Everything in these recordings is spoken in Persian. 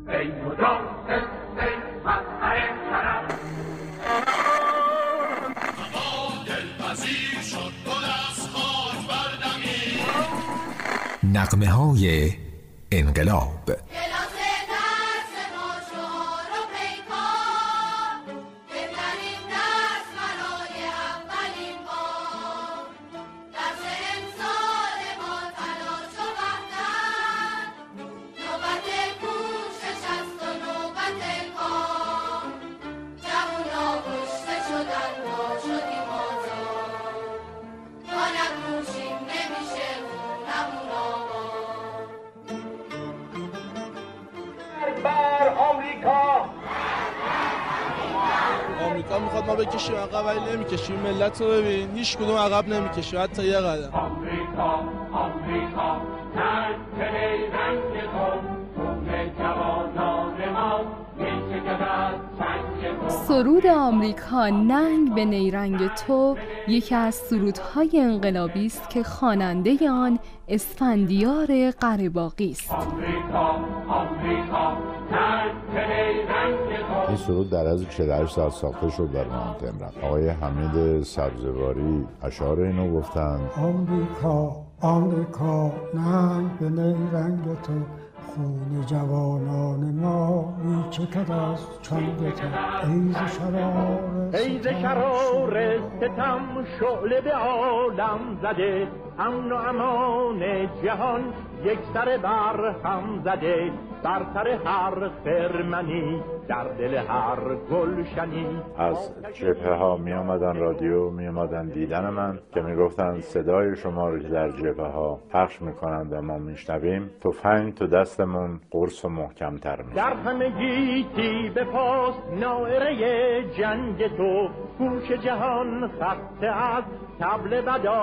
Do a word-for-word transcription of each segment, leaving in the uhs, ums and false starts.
ای مدار ای مظهر شرف هوا دلپذیر شد گل از خاک بردمید. نغمه های انقلاب. آمریکا میخواد ما بکشیم عقب ولی نمیکشیم. ملت رو ببین هیچ کدوم عقب نمیکشه حتی یه قدم. آمریکا آمریکا نه چه رنگ تو خون جوانان ما میچکد از چنگ تو. سرود آمریکا ننگ به نیرنگ تو یکی از سرودهای انقلابی است که خواننده آن اسفندیار قره‌باغی است. آمریکا آمریکا نه چه رنگ تو. این سرود در از چهل و هشت سال ساخته شد در مان تهران. آقای حمید سبزواری اشعار اینو گفتند. آمریکا آمریکا ننگ به نیرنگ تو خون جوانان ما میچکد از چنگ تو. ایز شرار ایز شرار ستم شعله به عالم زده. امن و امان جهان یک سر بر هم زده. بر سر هر خرمنی در دل هر گلشنی. از جبهه ها می آمدن رادیو می آمدن دیدن من که می گفتن صدای شما رو که در جبهه ها پخش می کنند و ما می شنویم تفنگ تو دستمون قرص و محکم تر می. در همه گیتی به پاس نائره جنگ تو. گوش جهان خسته از طبل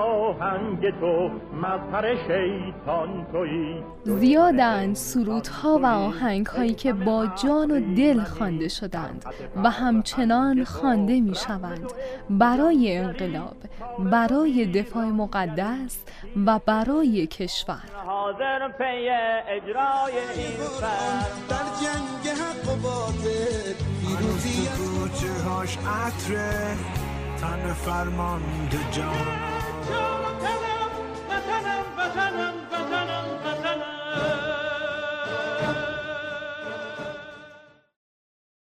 بداهنگ تو. مظهر شیطان تویی. زیادند سرودها و آهنگهایی که با جان و دل خوانده شدند و همچنان خوانده می شوند برای انقلاب، برای دفاع مقدس و برای کشور. حاضر پی اجرای این فرد در جنگ حق و باطل پیروزی کوچه هاش عطره تن فرمانده جان.